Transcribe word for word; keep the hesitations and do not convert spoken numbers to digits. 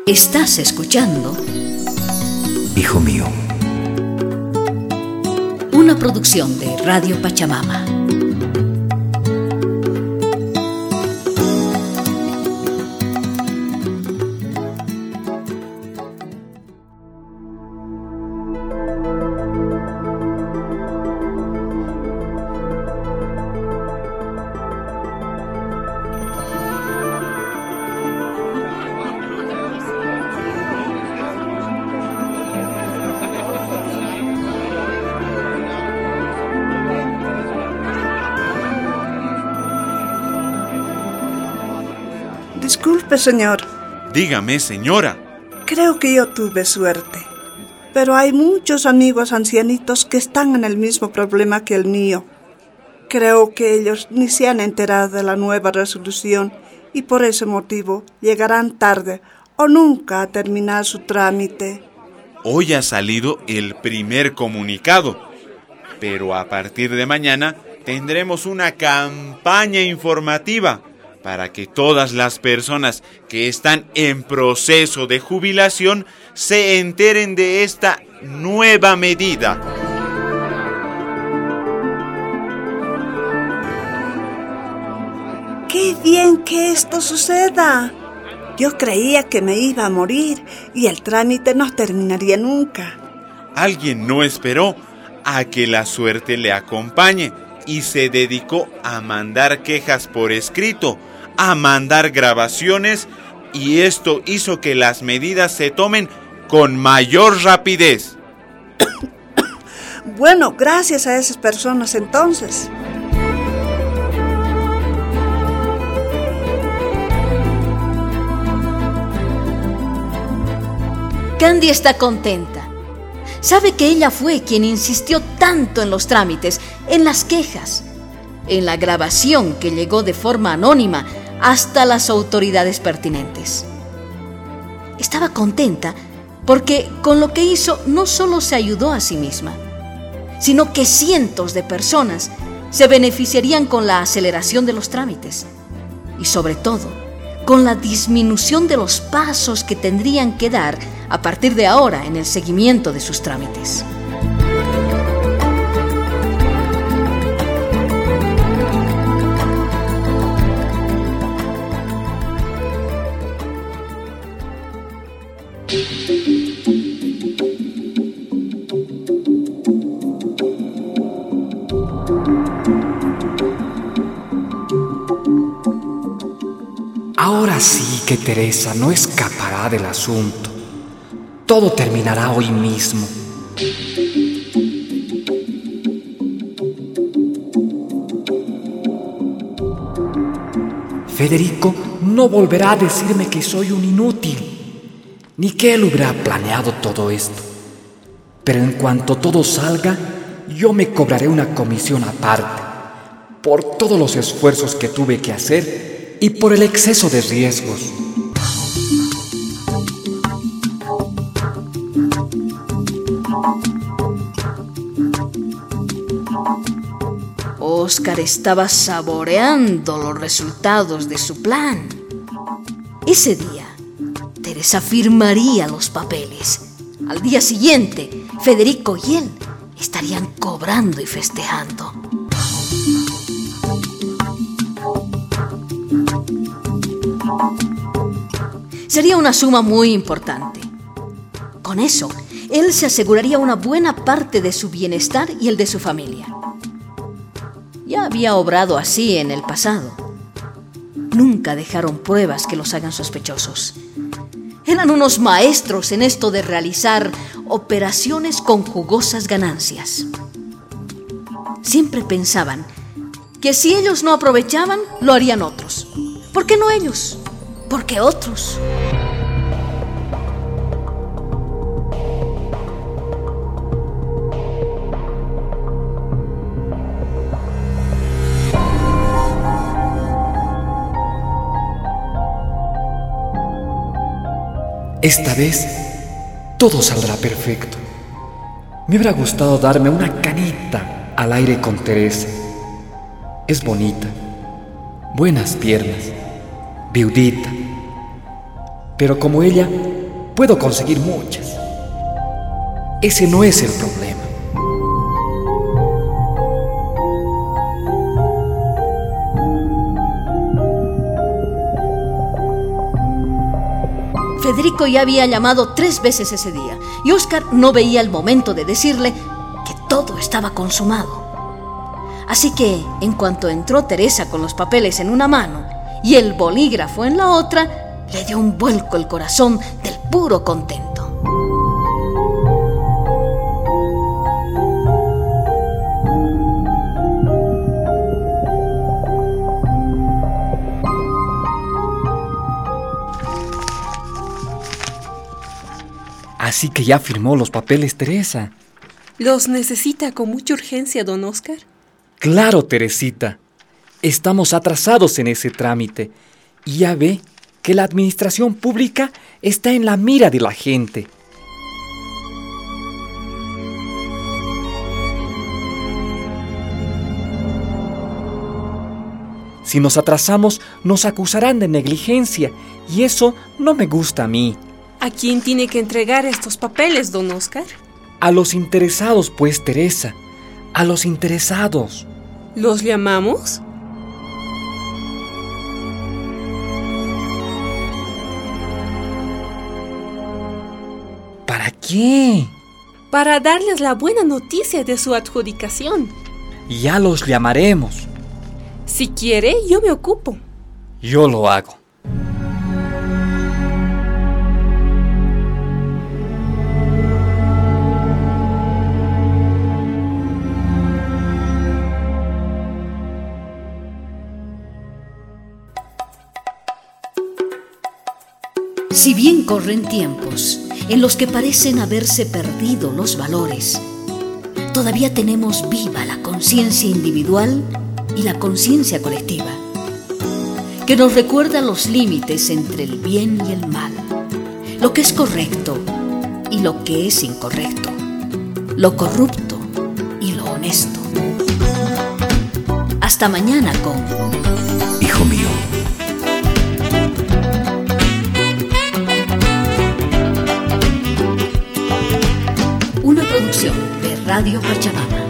Estás escuchando Hijo mío, una producción de Radio Pachamama. Disculpe, señor. Dígame, señora. Creo que yo tuve suerte, pero hay muchos amigos ancianitos que están en el mismo problema que el mío. Creo que ellos ni se han enterado de la nueva resolución y por ese motivo llegarán tarde o nunca a terminar su trámite. Hoy ha salido el primer comunicado, pero a partir de mañana tendremos una campaña informativa para que todas las personas que están en proceso de jubilación se enteren de esta nueva medida. ¡Qué bien que esto suceda! Yo creía que me iba a morir y el trámite no terminaría nunca. Alguien no esperó a que la suerte le acompañe y se dedicó a mandar quejas por escrito, a mandar grabaciones, y esto hizo que las medidas se tomen con mayor rapidez. Bueno, gracias a esas personas entonces. Candy está contenta. Sabe que ella fue quien insistió tanto en los trámites, en las quejas, en la grabación que llegó de forma anónima hasta las autoridades pertinentes. Estaba contenta porque con lo que hizo no solo se ayudó a sí misma, sino que cientos de personas se beneficiarían con la aceleración de los trámites y sobre todo con la disminución de los pasos que tendrían que dar a partir de ahora en el seguimiento de sus trámites. ahora sí que Teresa no escapará del asunto. Todo terminará hoy mismo. Federico no volverá a decirme que soy un inútil, ni que él hubiera planeado todo esto. Pero en cuanto todo salga, yo me cobraré una comisión aparte, por todos los esfuerzos que tuve que hacer y por el exceso de riesgos. Oscar estaba saboreando los resultados de su plan. Ese día, Teresa firmaría los papeles. Al día siguiente, Federico y él estarían cobrando y festejando. Sería una suma muy importante. Con eso, él se aseguraría una buena parte de su bienestar y el de su familia. Ya había obrado así en el pasado. Nunca dejaron pruebas que los hagan sospechosos. Eran unos maestros en esto de realizar operaciones con jugosas ganancias. Siempre pensaban que si ellos no aprovechaban, lo harían otros. ¿Por qué no ellos? ¿Por qué otros? Esta vez, todo saldrá perfecto. Me hubiera gustado darme una canita al aire con Teresa. Es bonita, buenas piernas, viudita. Pero como ella, puedo conseguir muchas. Ese no es el problema. Federico ya había llamado tres veces ese día y Óscar no veía el momento de decirle que todo estaba consumado. Así que, en cuanto entró Teresa con los papeles en una mano y el bolígrafo en la otra, le dio un vuelco el corazón del puro contento. Así que ya firmó los papeles, Teresa. ¿Los necesita con mucha urgencia, don Óscar? Claro, Teresita. Estamos atrasados en ese trámite. Y ya ve que la administración pública está en la mira de la gente. Si nos atrasamos, nos acusarán de negligencia. Y eso no me gusta a mí. ¿A quién tiene que entregar estos papeles, don Óscar? A los interesados, pues, Teresa. A los interesados. ¿Los llamamos? ¿Para qué? Para darles la buena noticia de su adjudicación. Ya los llamaremos. Si quiere, yo me ocupo. Yo lo hago. Si bien corren tiempos en los que parecen haberse perdido los valores, todavía tenemos viva la conciencia individual y la conciencia colectiva, que nos recuerda los límites entre el bien y el mal, lo que es correcto y lo que es incorrecto, lo corrupto y lo honesto. Hasta mañana con Hijo mío. Una producción de Radio Pachamama.